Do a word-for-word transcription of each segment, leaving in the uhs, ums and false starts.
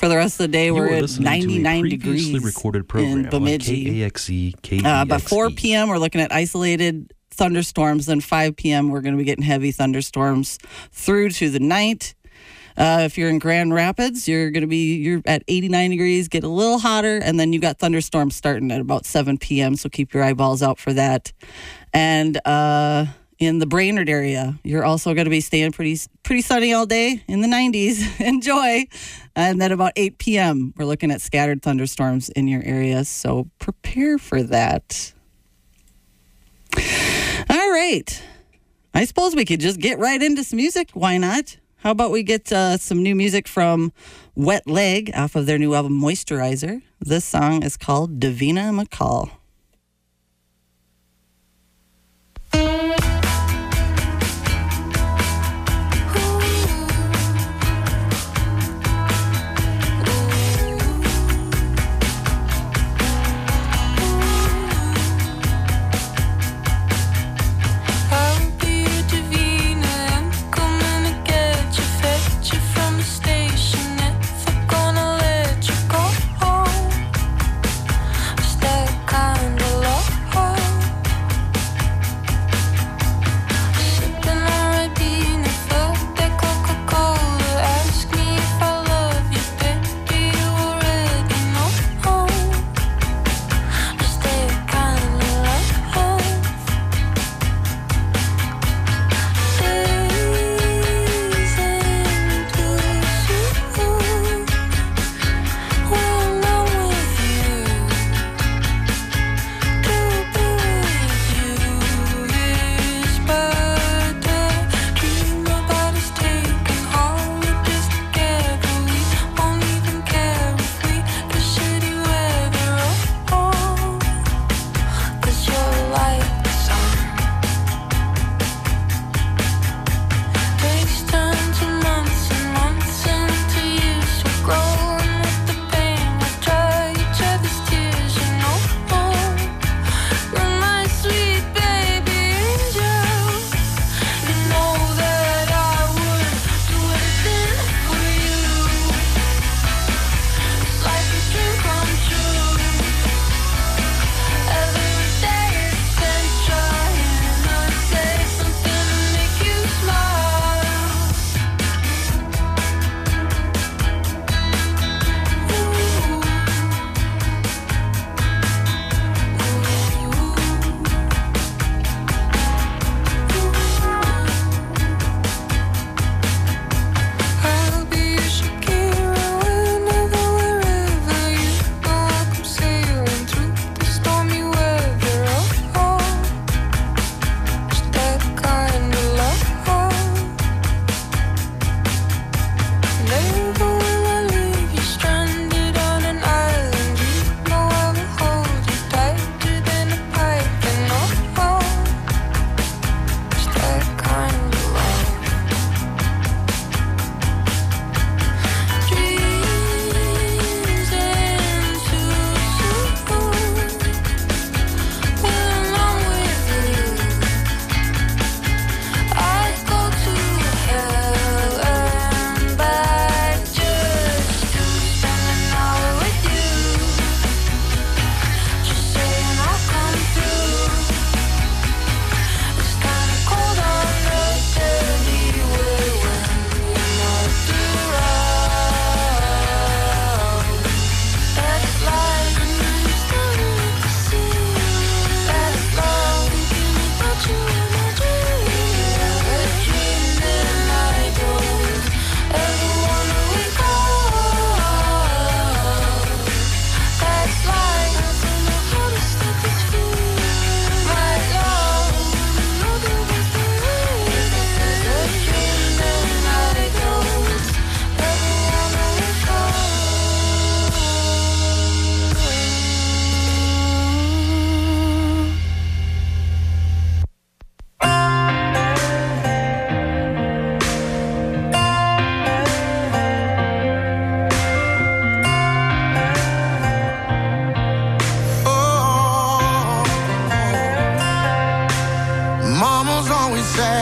For the rest of the day, You we're are at listening to a ninety-nine previously degrees recorded in program on Bemidji. K A X E, K D X E. Uh, by four p.m., we're looking at isolated thunderstorms. Then five p.m., we're going to be getting heavy thunderstorms through to the night. Uh, if you're in Grand Rapids, you're going to be you're at eighty-nine degrees, get a little hotter, and then you got thunderstorms starting at about seven p.m., so keep your eyeballs out for that. And uh, in the Brainerd area, you're also going to be staying pretty pretty sunny all day in the nineties. Enjoy. And then about eight p.m., we're looking at scattered thunderstorms in your area, so prepare for that. All right. I suppose we could just get right into some music. Why not? How about we get uh, some new music from Wet Leg off of their new album, Moisturizer. This song is called Davina McCall.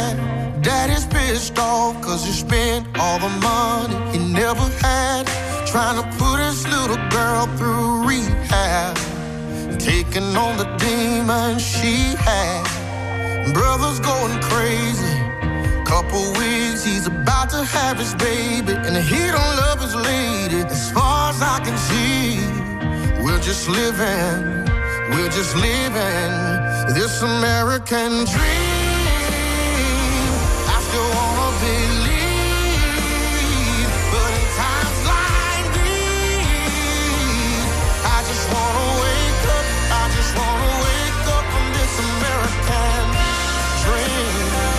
pissed off cause you spent all the money you never had. trying to put his little girl through rehab, taking on the demons she had. Brother's going crazy. Couple weeks, he's about to have his baby, and he don't love his lady. As far as I can see, we're just living, we're just living this American dream. I still wanna believe, but in times like these, I just wanna wake up, I just wanna wake up from this American dream.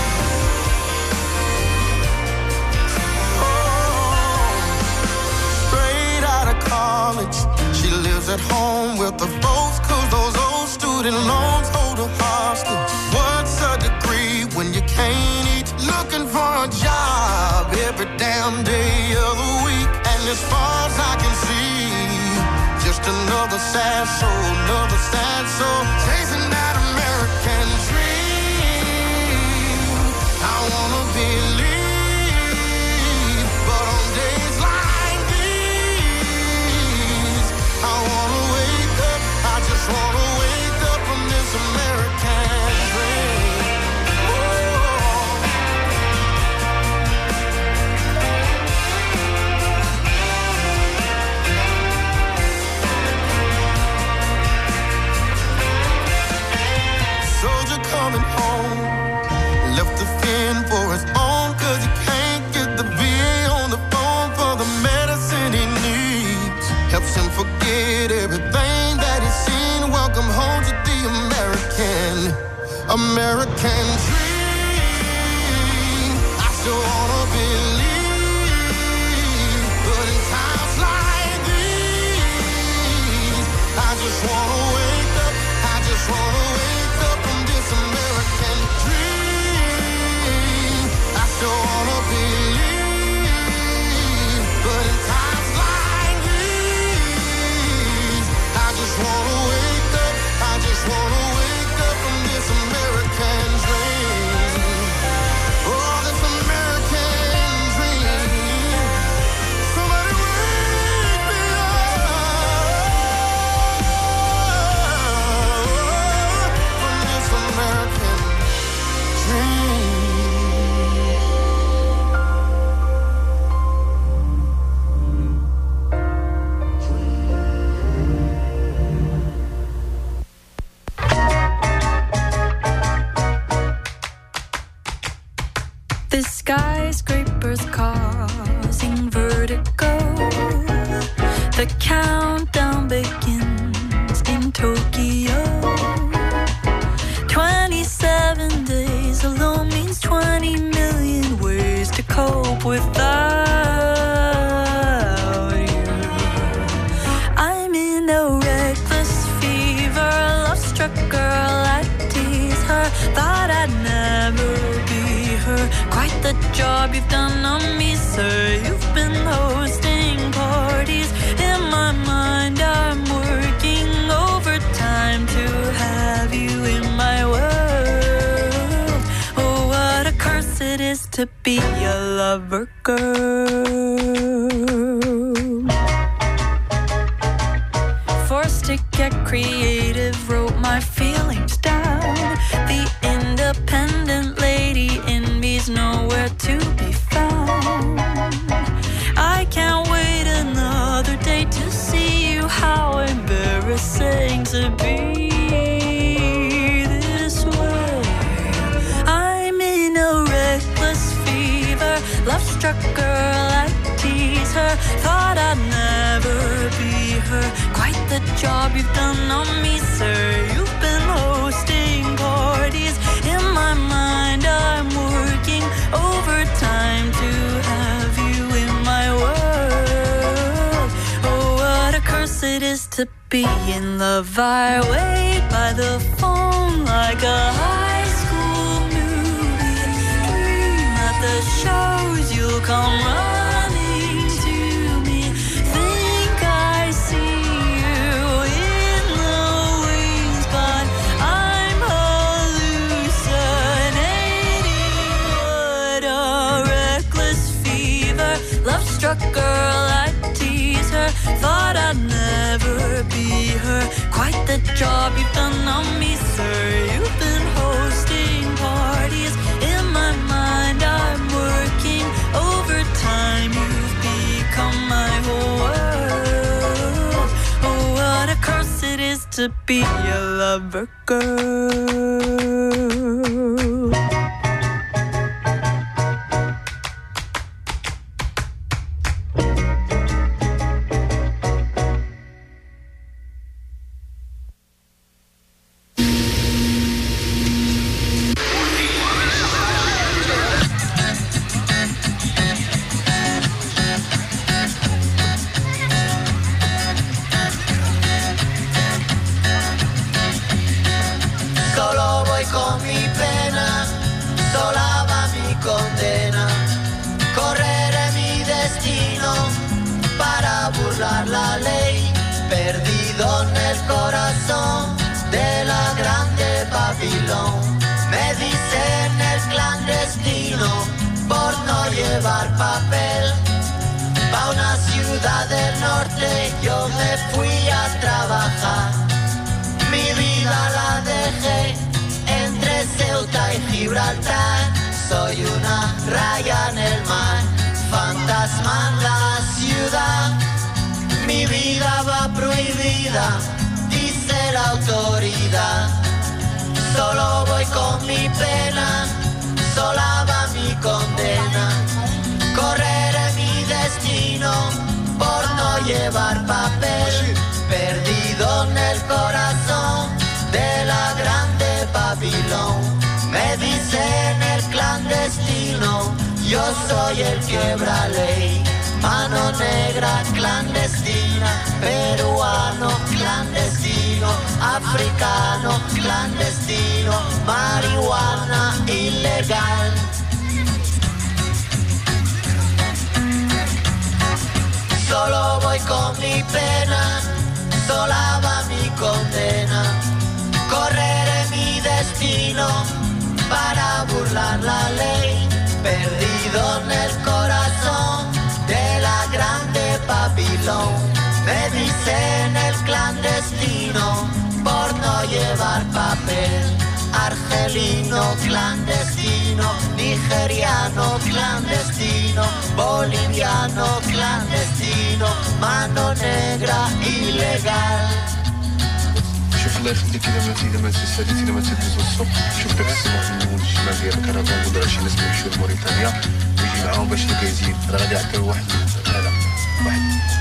College. She lives at home with the folks, cause those old student loans hold her hostage. What's a degree when you can't eat? Looking for a job every damn day of the week. And as far as I can see, just another sad soul, another sad soul, chasing that American dream. I wanna believe, but on days like I wanna wake up, I just wanna wake up from this American dream. Soldier coming home, left to fend for his own, cause he can't get the V A on the phone for the medicine he needs. Helps him forget everything that he's seen. Welcome home to the American, American dream. I still wanna believe, but in times like these, I just wanna wake up, I just wanna wake up from this American dream. I still wanna believe, but in times like these, I just wanna wake up, I just wanna wake up from this American dream. Oh, this American dream. Somebody wake me up from this American dream. The skyscrapers causing vertigo. The countdown begins in Tokyo. twenty-seven days alone means twenty million ways to cope without you. I'm in a reckless fever, love-struck girl, I tease her. Thought I'd never be her. Quite the job you've done on me, sir. You've been hosting parties. In my mind, I'm working overtime to have you in my world. Oh, what a curse it is to be a lover girl. Forced to get creative, wrote my feelings down. The independent lady in me's nowhere to be found. I can't wait another day to see you. How embarrassing to be this way. I'm in a reckless fever, love-struck girl, I tease her. Thought I'd never be her. Quite the job you've done on me, sir. You've been hosting parties. In my mind, I'm working overtime to have you in my world. Oh, what a curse it is to be in love. I wait by the phone like a high school movie. Dream at the shows you'll come running to me. Think I see you in the wings, but I'm hallucinating. What a reckless fever, love-struck girl, I tease Thought I'd never be her. Quite the job you've done on me, sir. You've been hosting parties. In my mind I'm working overtime. You've become my whole world. Oh, what a curse it is to be a lover girl. La ley, perdido en el corazón de la grande Babilón. Me dicen el clandestino por no llevar papel. Pa' una ciudad del norte yo me fui a trabajar. Mi vida la dejé entre Ceuta y Gibraltar. Soy una raya en el mar, fantasma en la ciudad. Mi vida va prohibida, dice la autoridad. Solo voy con mi pena, sola va mi condena. Correré mi destino por no llevar papel. Perdido en el corazón de la grande Babilón. Me dicen el clandestino, yo soy el quiebra ley. Mano negra clandestina, peruano clandestino, africano clandestino, marihuana ilegal. Solo voy con mi pena, sola va mi condena. Correré mi destino para burlar la ley, perdido en el corazón de la grande Babilón. Me dicen el clandestino por no llevar papel. Argelino clandestino, nigeriano clandestino, boliviano clandestino, mano negra ilegal. شوف الله يخليك إذا ما إذا ما تستفيد إذا ما تدوز الصبح شوف دابا السماح من الشمال ديال الكرفان ولا شي ناس يمشيو لموريتانيا ويجي معاهم باش الكايزين راه غادي يعطيو واحد لا لا واحد.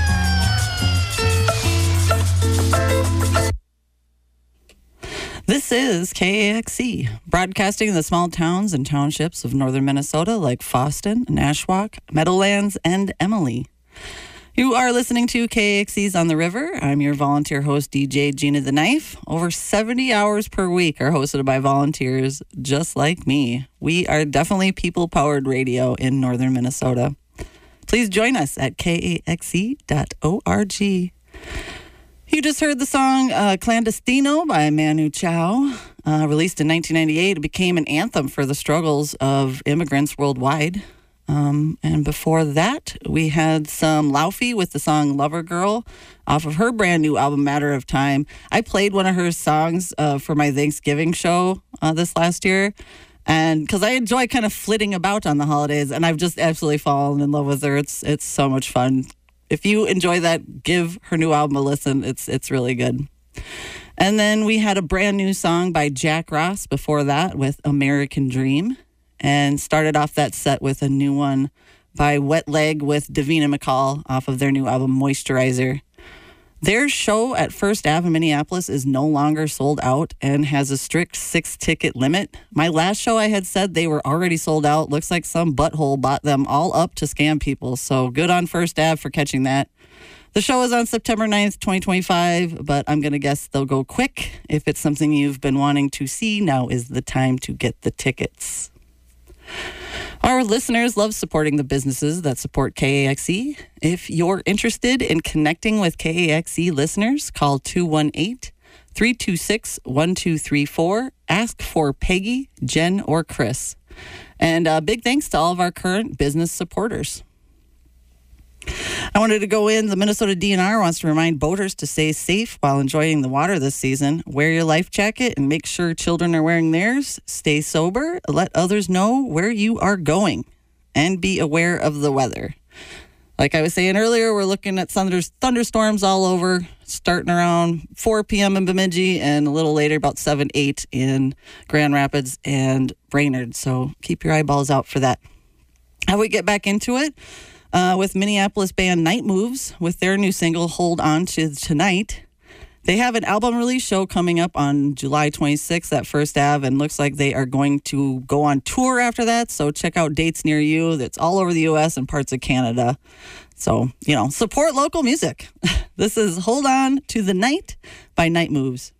This is K A X E, broadcasting in the small towns and townships of northern Minnesota like Fosston, Nashwauk, Meadowlands, and Emily. You are listening to K A X E's On the River. I'm your volunteer host, D J Gina the Knife. Over seventy hours per week are hosted by volunteers just like me. We are definitely people-powered radio in northern Minnesota. Please join us at K A X E dot org. You just heard the song uh, Clandestino by Manu Chao. Uh, released in nineteen ninety-eight, it became an anthem for the struggles of immigrants worldwide. Um, and before that, we had some Laufey with the song Lover Girl off of her brand new album, Matter of Time. I played one of her songs uh, for my Thanksgiving show uh, this last year. And because I enjoy kind of flitting about on the holidays, and I've just absolutely fallen in love with her. It's it's so much fun. If you enjoy that, give her new album a listen. It's it's really good. And then we had a brand new song by Jack Ross before that with American Dream. And started off that set with a new one by Wet Leg with Davina McCall off of their new album, Moisturizer. Their show at First Ave in Minneapolis is no longer sold out and has a strict six-ticket limit. My last show I had said they were already sold out. Looks like some butthole bought them all up to scam people. So good on First Ave for catching that. The show is on September ninth, twenty twenty-five, but I'm going to guess they'll go quick. If it's something you've been wanting to see, now is the time to get the tickets. Our listeners love supporting the businesses that support K A X E. If you're interested in connecting with K A X E listeners, call two one eight, three two six, one two three four. Ask for Peggy, Jen, or Chris. And uh, big thanks to all of our current business supporters. I wanted to go in. The Minnesota D N R wants to remind boaters to stay safe while enjoying the water this season. Wear your life jacket and make sure children are wearing theirs. Stay sober. Let others know where you are going. And be aware of the weather. Like I was saying earlier, we're looking at thunder, thunderstorms all over, starting around four p.m. in Bemidji and a little later, about seven, eight in Grand Rapids and Brainerd. So keep your eyeballs out for that. How we get back into it? Uh, with Minneapolis band Night Moves with their new single, Hold On to Tonight. They have an album release show coming up on July twenty-sixth at First Ave, and looks like they are going to go on tour after that. So check out dates near you. That's all over the U S and parts of Canada. So, you know, support local music. This is Hold On to the Night by Night Moves.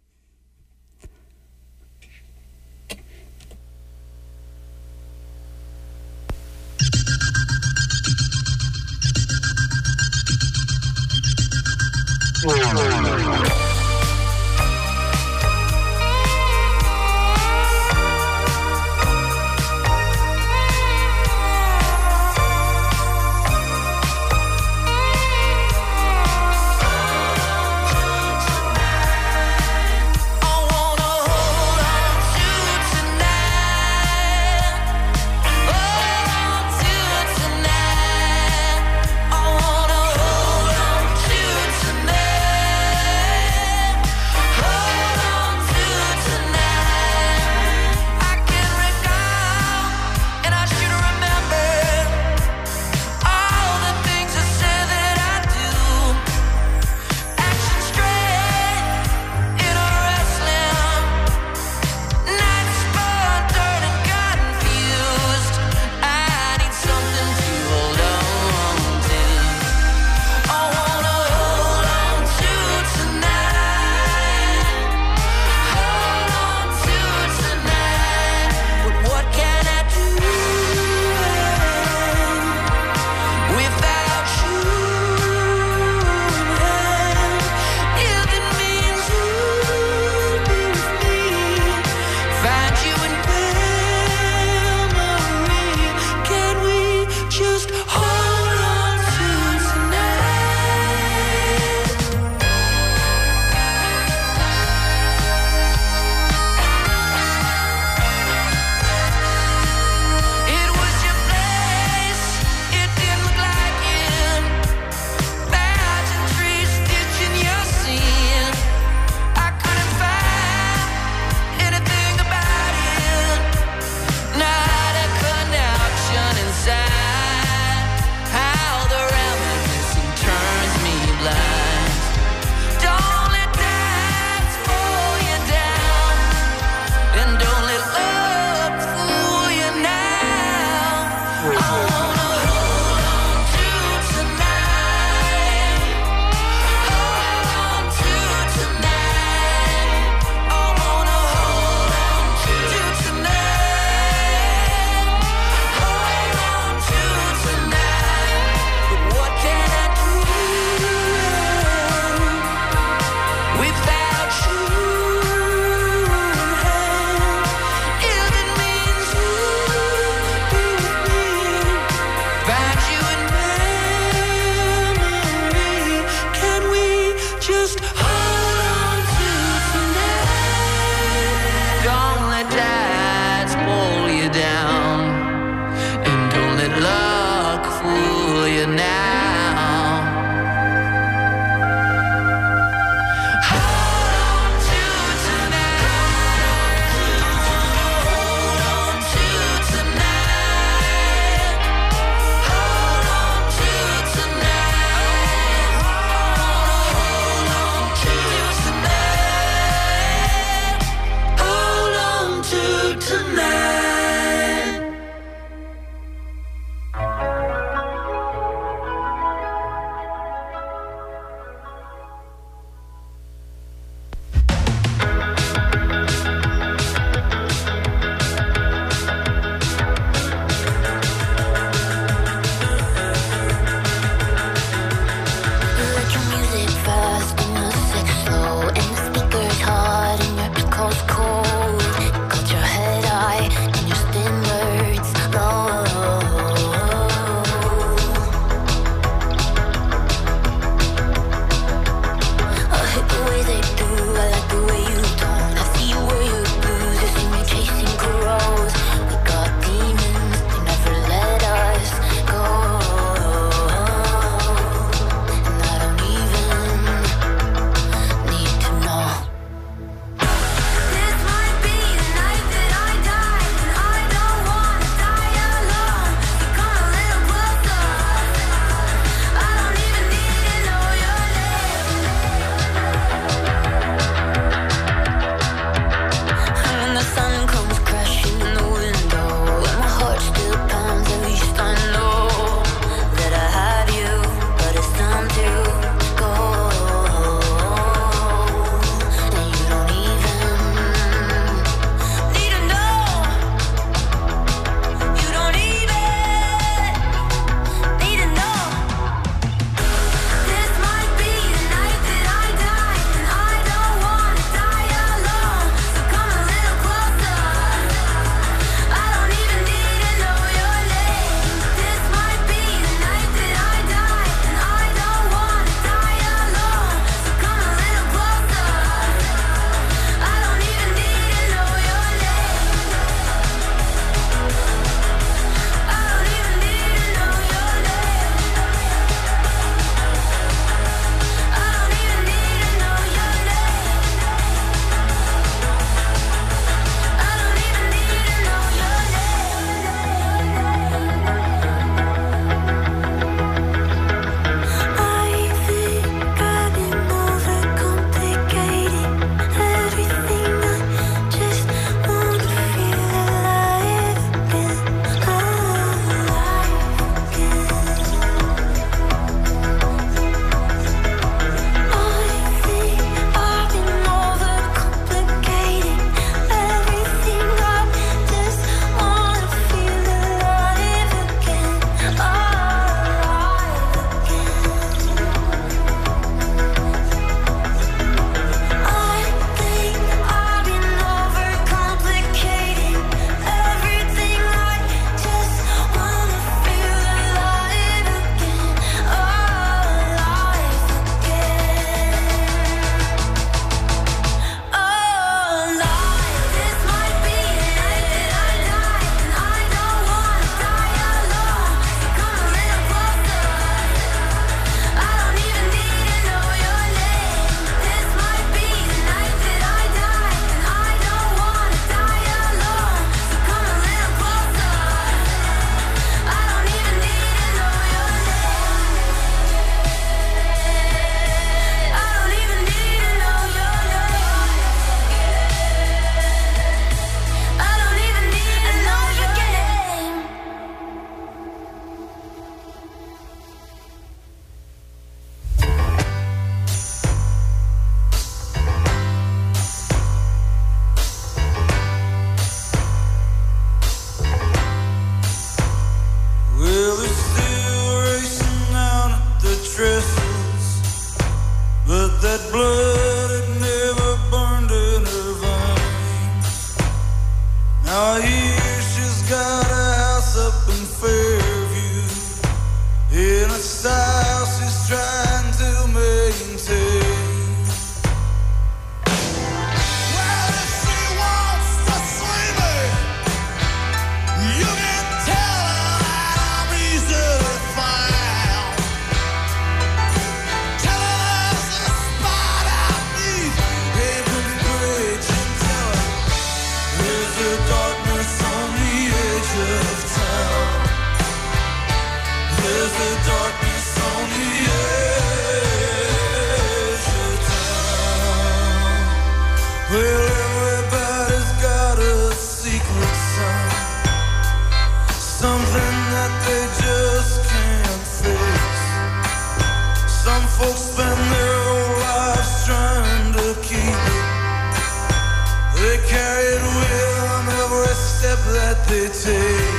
folks spend their whole lives trying to keep it. They carry it with them every step that they take.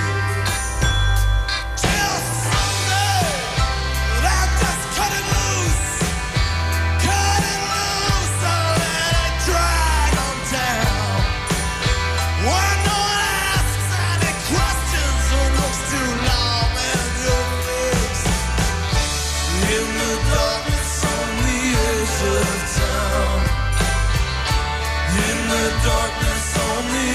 Till someday, they'll just cut it loose. Cut it loose and let it drag on down. When no one asks any questions or looks too long in your face. In the darkness on the edge of town. In the darkness on the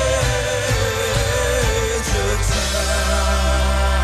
edge of town.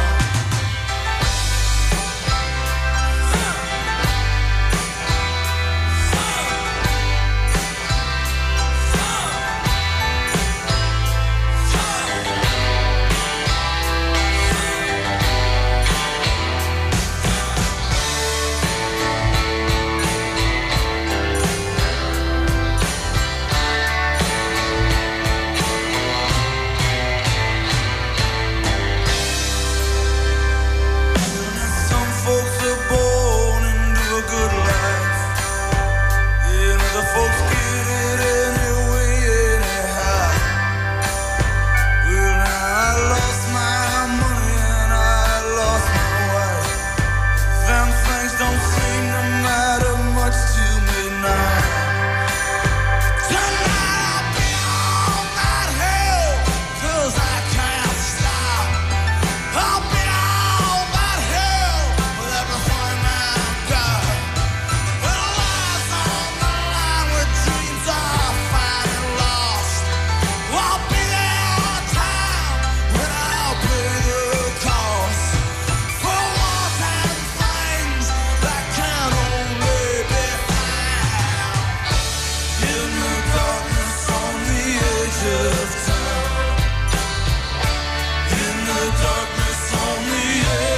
Some folks are born into a good life. And other folks get it anyway, anyhow. Well, now I lost my money and I lost my wife. Them things don't seem to matter much to me now. Tonight I'll be on that hill, 'cause I can't stop. I'll be on that hill with everything I've got. With lives on the line, with dreams are finally lost. I'll be there on time when I'll pay the cost for wanting things that can only be found in the darkness on the edge of town. In the darkness on the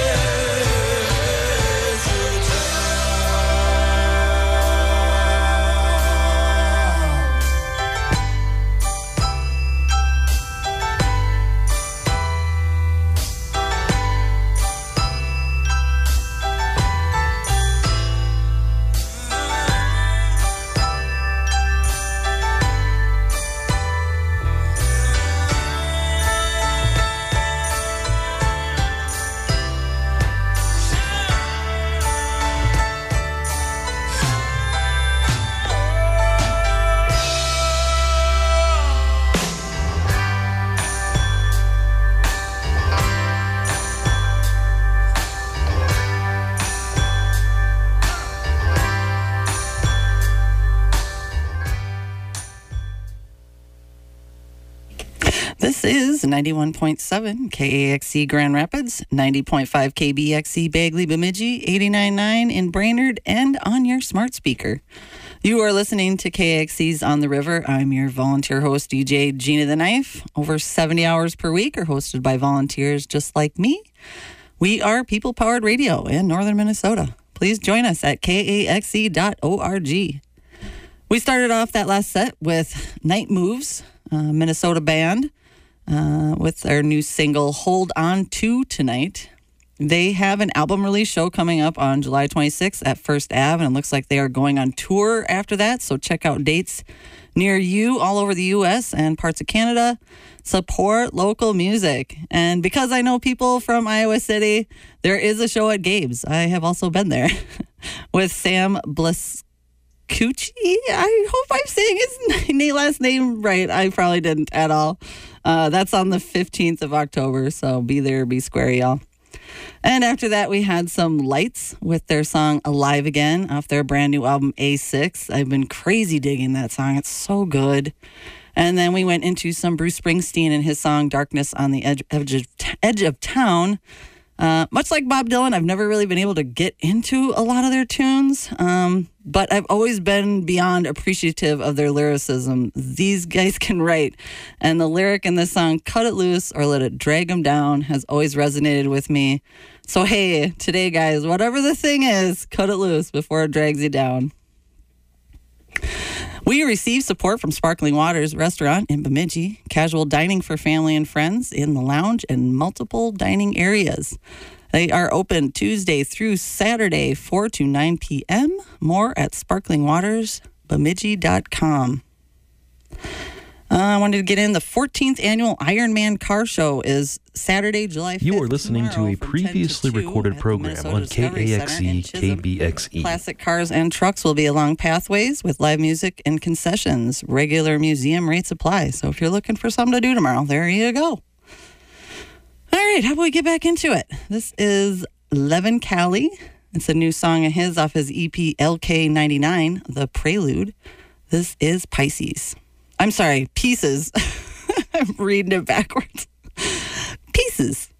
edge of This is ninety-one point seven K A X C Grand Rapids, ninety point five K B X C Bagley Bemidji, eighty-nine point nine in Brainerd, and on your smart speaker. You are listening to K A X C's On the River. I'm your volunteer host, D J Gina the Knife. Over seventy hours per week are hosted by volunteers just like me. We are people-powered radio in northern Minnesota. Please join us at K A X C dot org. We started off that last set with Night Moves, a Minnesota band, uh, with their new single, Hold On To Tonight. They have an album release show coming up on July twenty-sixth at First Avenue, and it looks like they are going on tour after that, so check out dates near you all over the U S and parts of Canada. Support local music. And because I know people from Iowa City, there is a show at Gabe's. I have also been there with Sam Bliss. Cucci, I hope I'm saying his last name right. I probably didn't at all. Uh, that's on the fifteenth of October, so be there, be square, y'all. And after that, we had some Lights with their song Alive Again off their brand new album A six. I've been crazy digging that song. It's so good. And then we went into some Bruce Springsteen and his song Darkness on the Edge, edge, of, edge of Town. Uh, much like Bob Dylan, I've never really been able to get into a lot of their tunes, um, but I've always been beyond appreciative of their lyricism. These guys can write, and the lyric in this song, Cut It Loose or Let It Drag 'Em Down, has always resonated with me. So hey, today guys, whatever the thing is, cut it loose before it drags you down. We receive support from Sparkling Waters Restaurant in Bemidji, casual dining for family and friends in the lounge and multiple dining areas. They are open Tuesday through Saturday, four to nine p.m. More at sparkling waters bemidji dot com. Uh, I wanted to get in. The fourteenth annual Ironman Car Show is Saturday, July fifth. You are listening to tomorrow a from previously ten to two recorded at the program Minnesota on Discovery K A X Center in E, Chisholm. K B X E. Classic cars and trucks will be along pathways with live music and concessions. Regular museum rates apply. So if you're looking for something to do tomorrow, there you go. All right, how about we get back into it? This is Levin Callie. It's a new song of his off his E P L K ninety-nine, The Prelude. This is Pisces. I'm sorry, Pieces. I'm reading it backwards. Pieces.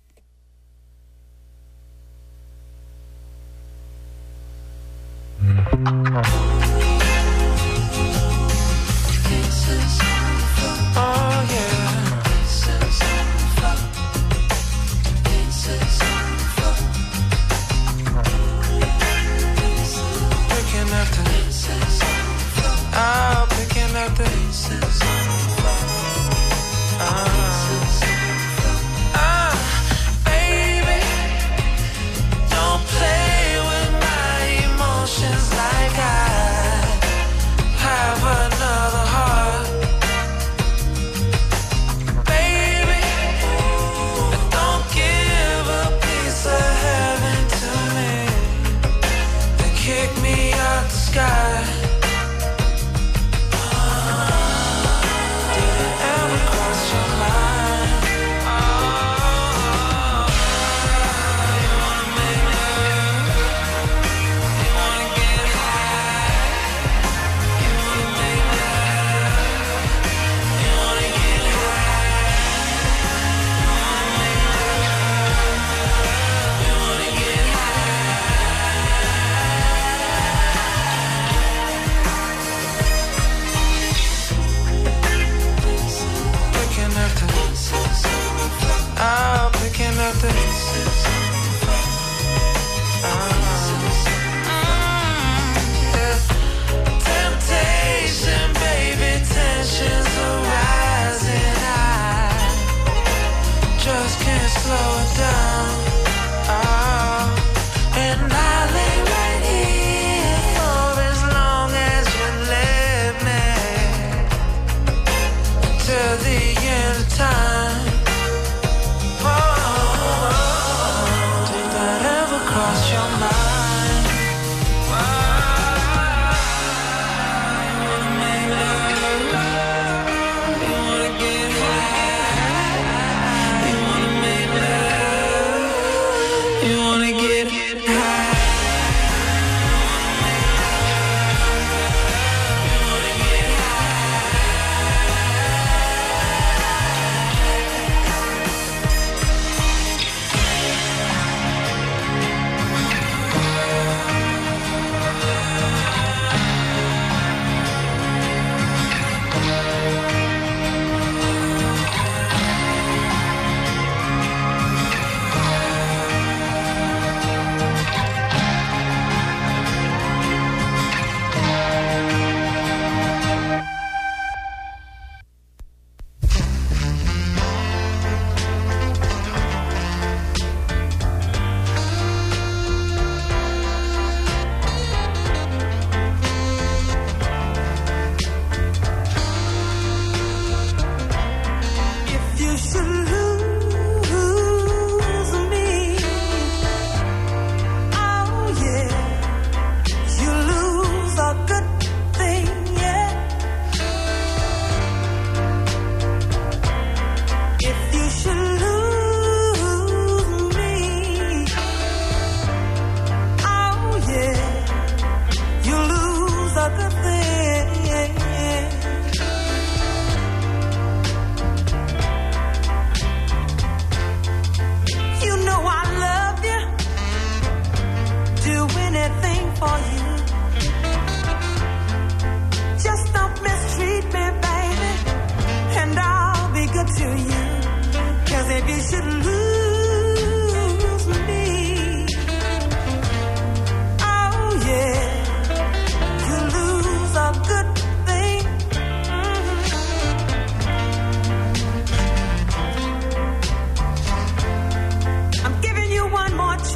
One more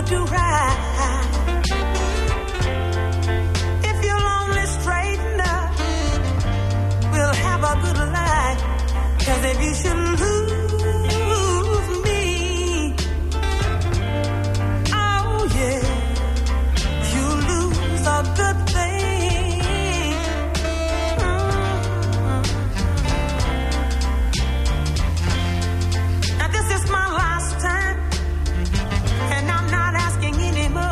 wanna do right. If you're lonely, straighten up. We'll have a good life. 'Cause if you should lose me, oh yeah, you lose a good thing. Mm-hmm. Now this is my last time, and I'm not asking anymore.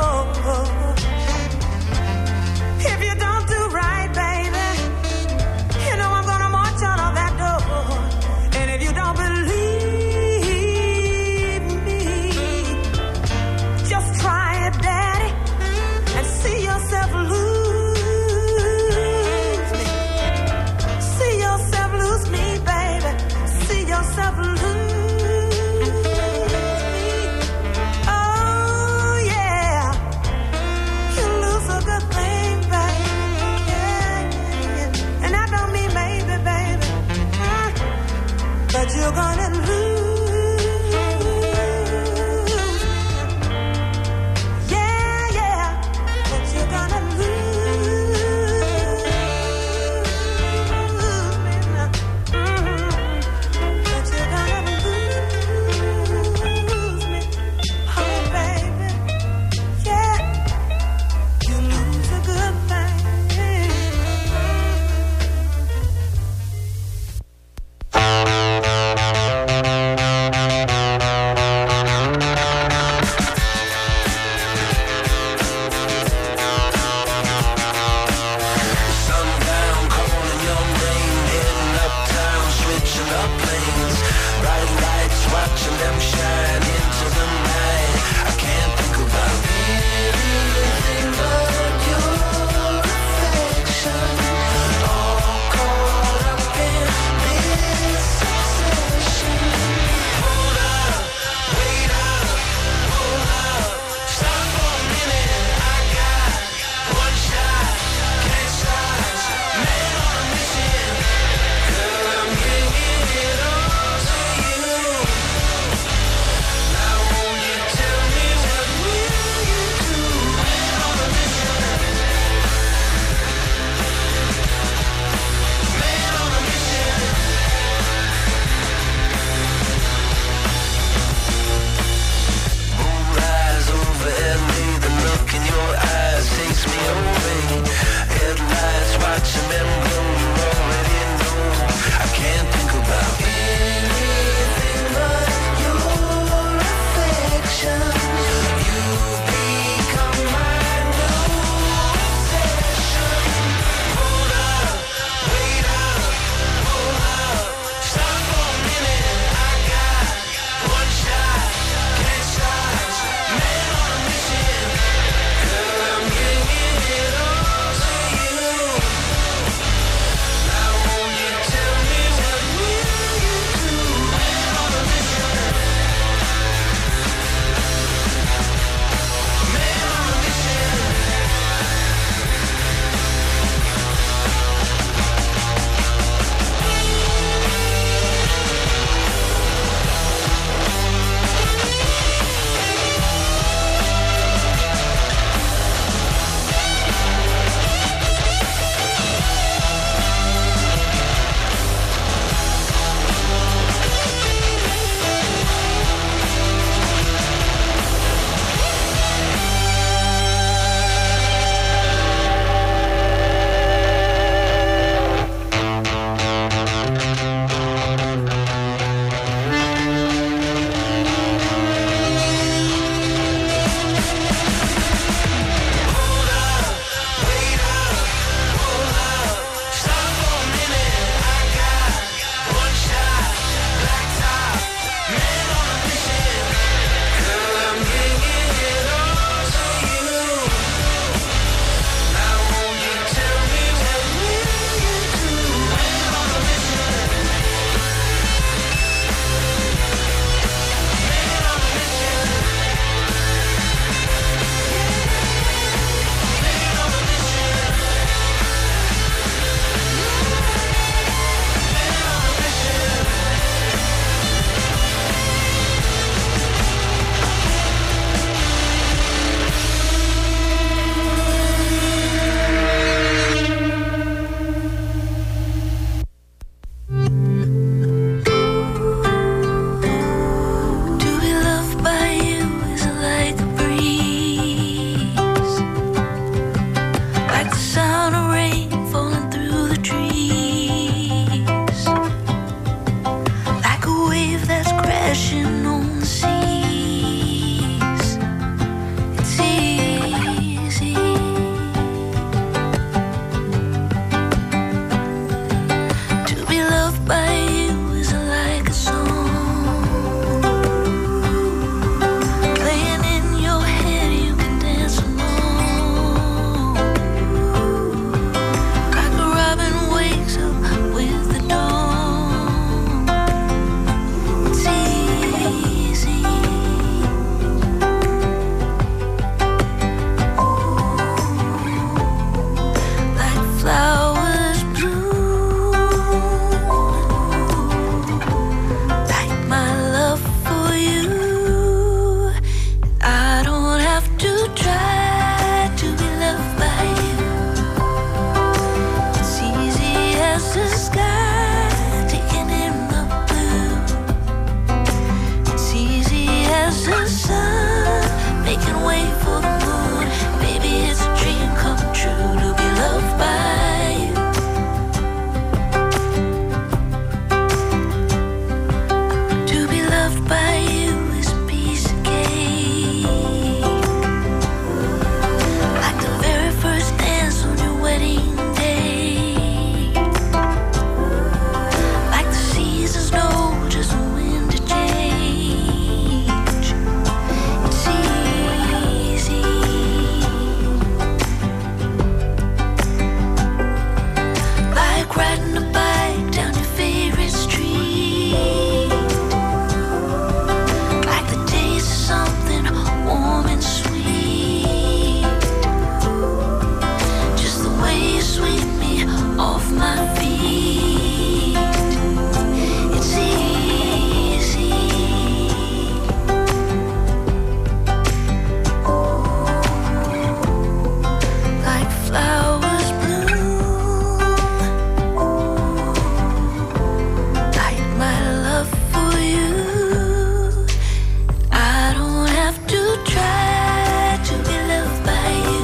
wait for the moon. Maybe it's a dream come true to be loved by you. To be loved by you is a piece of cake. Like the very first dance on your wedding day. Like the seasons know just when to change. It's easy. Like riding a bike down your favorite street. Like the taste of something warm and sweet. Just the way you sweep me off my feet. It's easy. Like flowers bloom. Like my love for you. I don't have to try to be loved by you.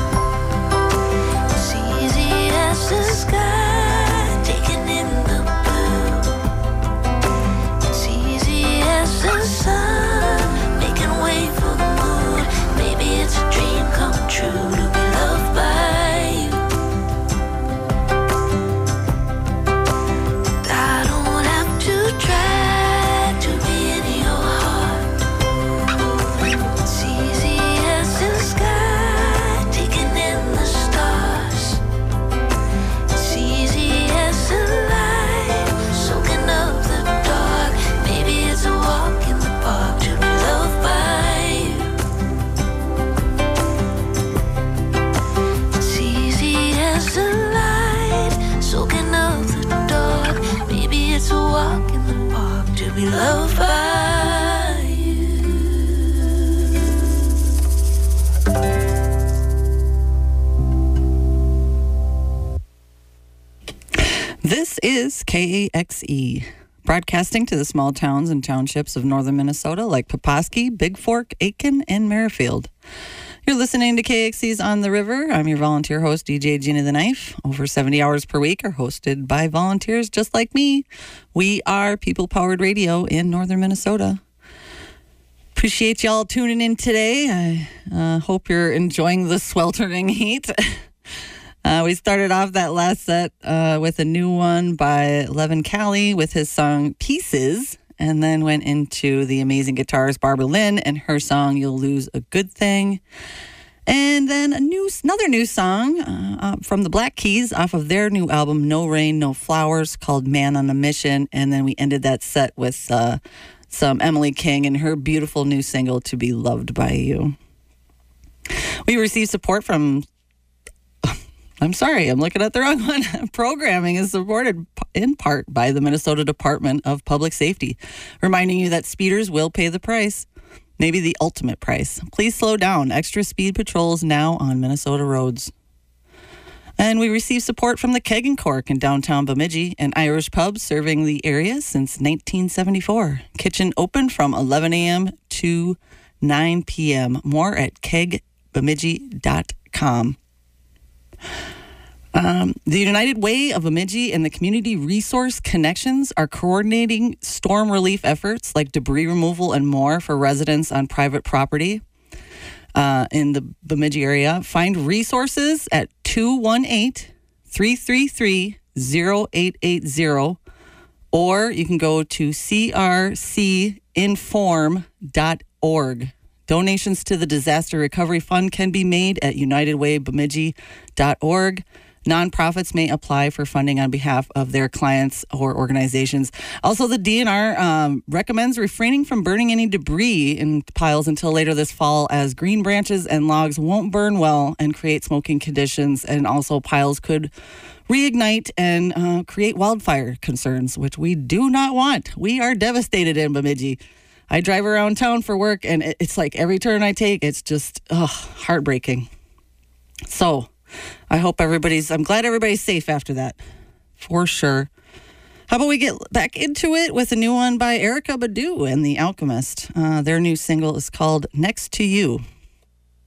It's easy as the sky taking in the blue. It's easy as the sun making way for the moon. Maybe it's a dream come true to be loved by you. I don't have to try to be in your heart. It's easy as the sky taking in the stars. It's easy as the light soaking up the dark. Maybe it's a walk in the park to be loved by you. It's easy as the light soaking up the dark. Maybe it's a walk in the park to be loved by you. This is K A X E, broadcasting to the small towns and townships of northern Minnesota like Poposky, Big Fork, Aitkin, and Merrifield. You're listening to K A X E's On the River. I'm your volunteer host, D J Gina the Knife. Over seventy hours per week are hosted by volunteers just like me. We are people-powered radio in northern Minnesota. Appreciate y'all tuning in today. I uh, hope you're enjoying the sweltering heat. Uh, we started off that last set uh, with a new one by Levin Callie with his song Pieces, and then went into the amazing guitarist Barbara Lynn and her song You'll Lose a Good Thing. And then a new, another new song uh, uh, from the Black Keys off of their new album No Rain, No Flowers called Man on a Mission. And then we ended that set with uh, some Emily King and her beautiful new single To Be Loved by You. We received support from I'm sorry, I'm looking at the wrong one. Programming is supported in part by the Minnesota Department of Public Safety, reminding you that speeders will pay the price, maybe the ultimate price. Please slow down. Extra speed patrols now on Minnesota roads. And we received support from the Keg and Cork in downtown Bemidji, an Irish pub serving the area since nineteen seventy-four. Kitchen open from eleven a.m. to nine p.m. More at keg bemidji dot com. Um, the United Way of Bemidji and the Community Resource Connections are coordinating storm relief efforts like debris removal and more for residents on private property uh, in the Bemidji area. Find resources at two one eight, three three three, zero eight eight zero, or you can go to c r c inform dot org. Donations to the Disaster Recovery Fund can be made at united way bemidji dot org. Nonprofits may apply for funding on behalf of their clients or organizations. Also, the D N R um, recommends refraining from burning any debris in piles until later this fall, as green branches and logs won't burn well and create smoking conditions. And also, piles could reignite and uh, create wildfire concerns, which we do not want. We are devastated in Bemidji. I drive around town for work, and it's like every turn I take, it's just ugh, heartbreaking. So I hope everybody's, I'm glad everybody's safe after that, for sure. How about we get back into it with a new one by Erykah Badu and The Alchemist. Uh, their new single is called Next to You.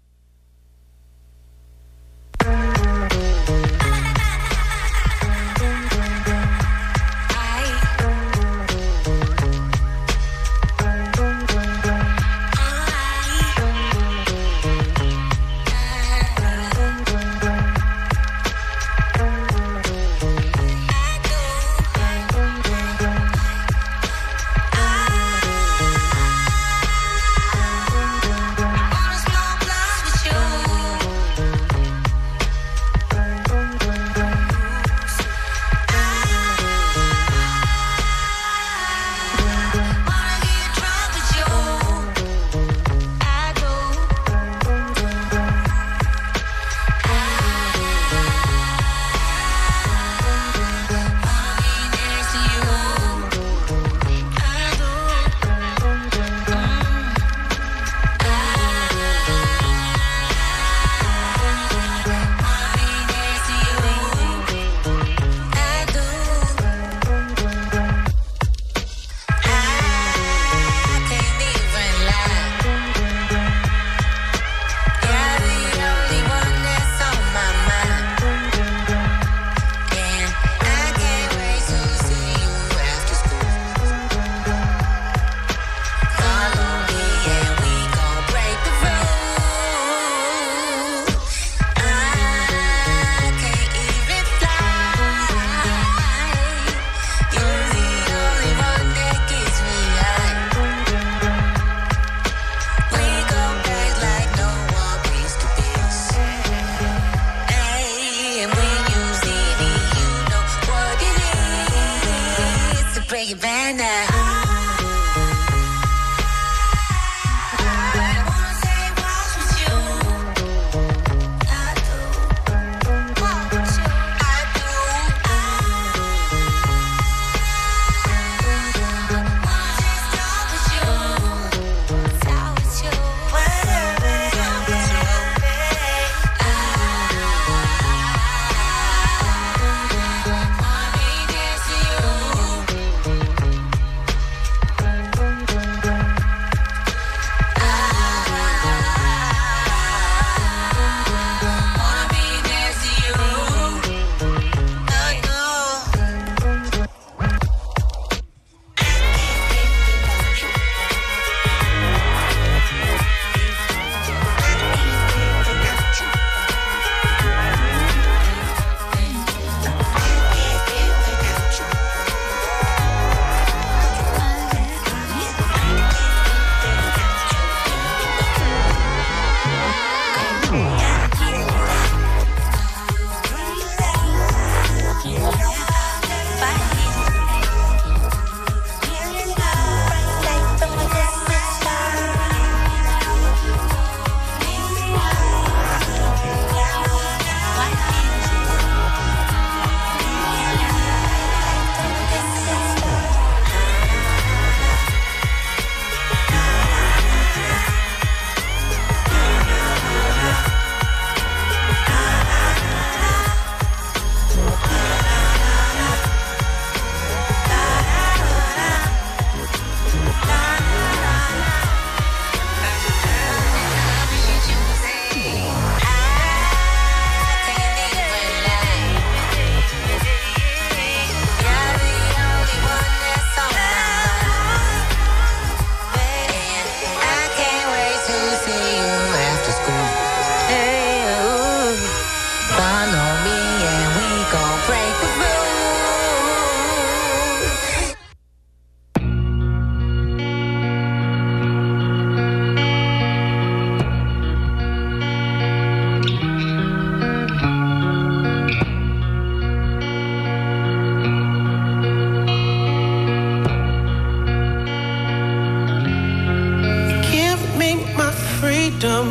freedom.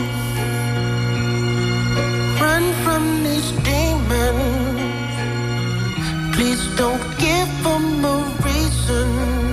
Run from these demons. Please don't give them a reason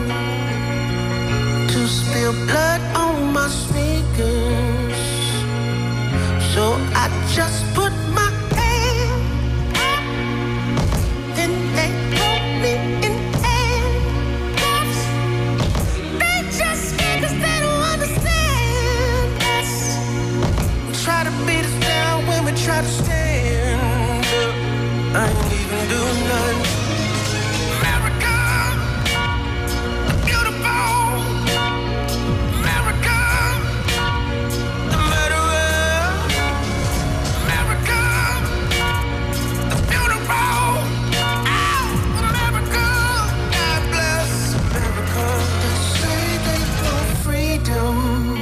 to spill blood on my sneakers. So I just put my hand up, then they put me in handcuffs. They just scared 'cause they don't understand us. Try to beat us down when we try to stand up. I ain't even do nothing. America, beautiful. America, the murderer. America, the beautiful. Oh, America, God bless America. They say they want freedom,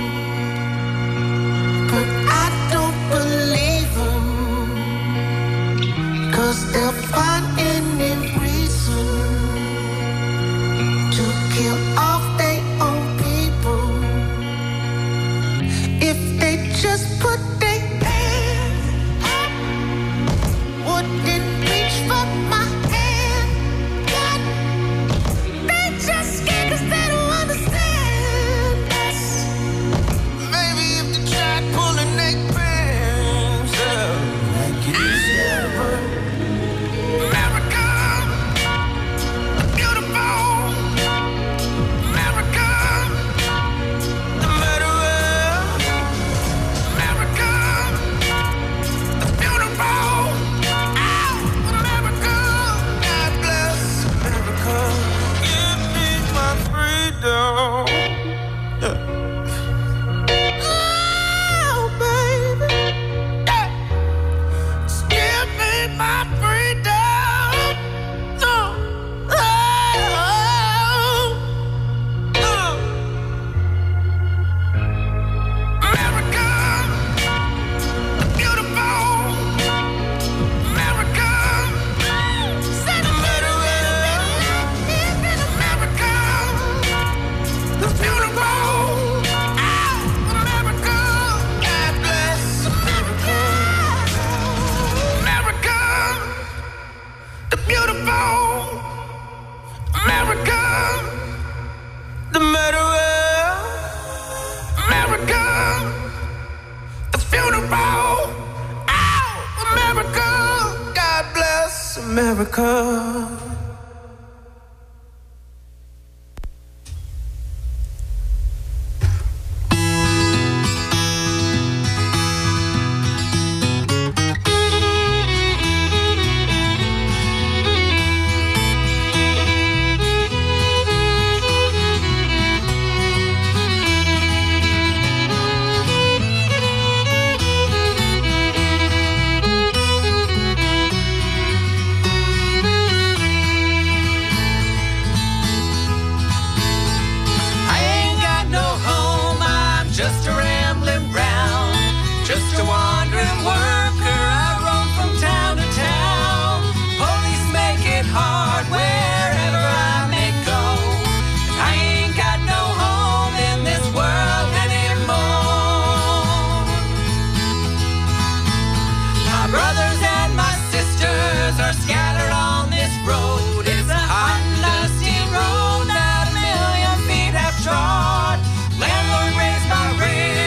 but I don't believe them. 'Cause they'll find any reason to kill off their own people. If they just put their hand up, wouldn't reach for my hand. God, they just scared 'cause they don't understand us. Maybe if they tried pulling their pants up, like it is never. America, beautiful. America, the murderer. America, the beautiful. Oh, America, God bless America. Give me my freedom. Oh, baby. Yeah. Just give me my freedom. No. Oh, oh. America, the beautiful. America, said the murderer. America, the beautiful. Oh, America, God bless America. America, the beautiful. America, the murderer. America, the funeral. Oh, America, God bless America. I ain't got no home, I'm just a rambling round, just a wandering worker. I roam from town to town. Police make it hard wherever I may go. I ain't got no home in this world anymore. My brothers and my sisters are scattered on this road. It's a hot and dusty road that a million feet have trod. Landlord raised my rent.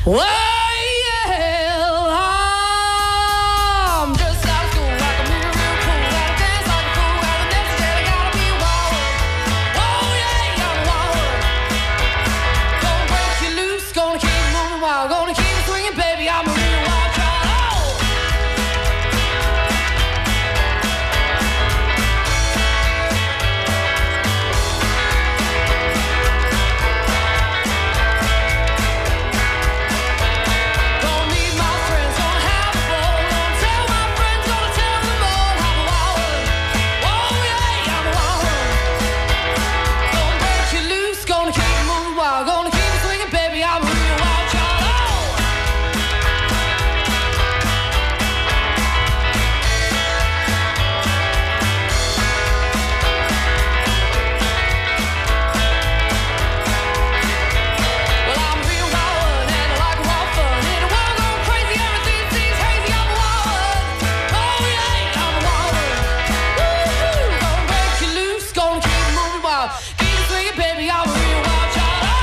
Well, I'm just out of school, like a real, real cool. Gotta dance like a fool, gotta dance together, gotta be wild. Oh yeah, I'm wild. Gonna break you loose, gonna keep it moving wild, gonna keep it swinging, baby. I'm a real wild child. Oh! Gonna meet my friends, gonna have a ball, gonna tell my friends, gonna tell them all I'm a wild one. Oh yeah, I'm a wild one. Gonna break you loose, gonna keep it moving wild, gonna keep it swinging, baby. I'm a real wild child. Oh! Well, I'm a real wild one, and I like a wild fun. In a world going crazy, everything seems hazy. I'm a wild one. Oh yeah, I'm a wild one. Woo-hoo, gonna break you loose, gonna keep it moving wild, keep it swinging, baby. I'm a real wild child. Oh!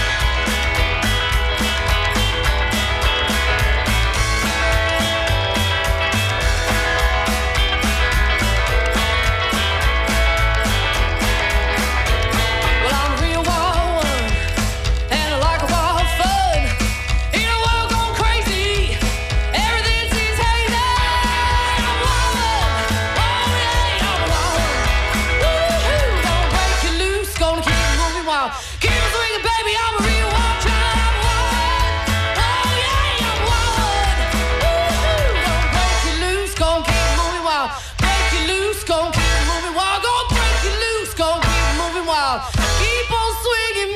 Well, I'm a real wild one, and I like a wild fun. In a world going crazy, everything seems hazy. I'm a wild one. Oh yeah, I'm a wild one. Woo-hoo, gonna break you loose, gonna keep it moving wild, keep it swinging, baby. I'm a real wild child. I'm a wild one. Oh yeah, I'm a wild one. Woo-hoo, gonna break you loose, gonna keep it moving wild, break you loose, gonna keep it moving wild, gonna break you loose, gonna keep it moving wild, keep on swinging,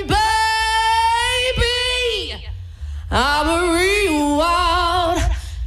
baby. I'm a real wild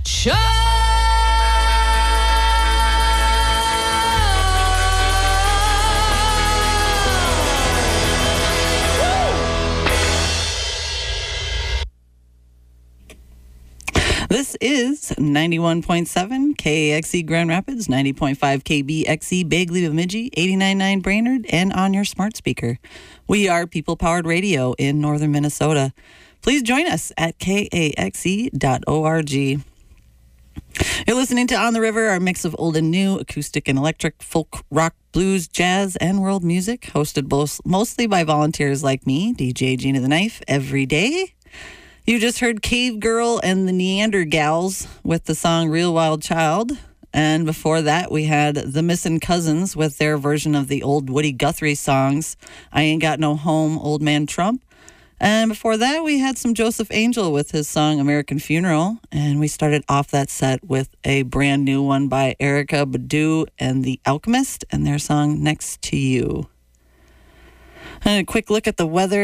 child. This is ninety-one point seven K A X E Grand Rapids, ninety point five K B X E Bagley Bemidji, eighty-nine point nine Brainerd, and on your smart speaker. We are people-powered radio in northern Minnesota. Please join us at K A X E dot org. You're listening to On the River, our mix of old and new, acoustic and electric, folk, rock, blues, jazz, and world music, hosted both, mostly by volunteers like me, D J Gina the Knife, every day. You just heard Cave Girl and the Neander Gals with the song Real Wild Child. And before that, we had the Missin' Cousins with their version of the old Woody Guthrie songs, I Ain't Got No Home, Old Man Trump. And before that, we had some Joseph Angel with his song American Funeral. And we started off that set with a brand new one by Erykah Badu and The Alchemist and their song Next to You. And a quick look at the weather.